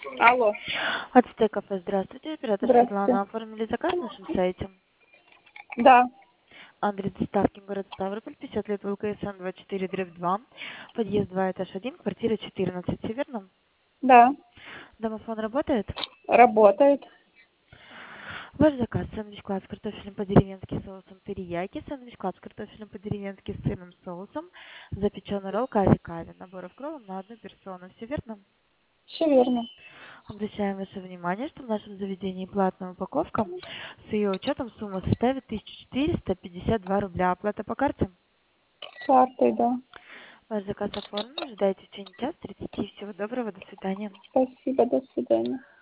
Алло, Ацтек кафе, здравствуйте. Оператор здравствуйте. Светлана. Оформили заказ на нашем сайте. Да, Адрес доставки город Ставрополь, 50 лет ВЛКСН 24/2. Подъезд 2, этаж 1, квартира 14. Все верно? да, Домофон работает? работает. Ваш заказ: сэндвич-клад с картофелем по-деревенски с соусом терияки, сэндвич-клад с картофелем по-деревенски с сырным соусом, запеченный ролл карри-кави, наборов кроллов на одну персону. Все верно? Все верно. Обращаем ваше внимание, что в нашем заведении платная упаковка. С ее учетом сумма составит 1452 рубля. Оплата по карте. Картой, да. Ваш заказ оформлен. Ожидайте в течение часа 30. Всего доброго. До свидания. Спасибо, до свидания.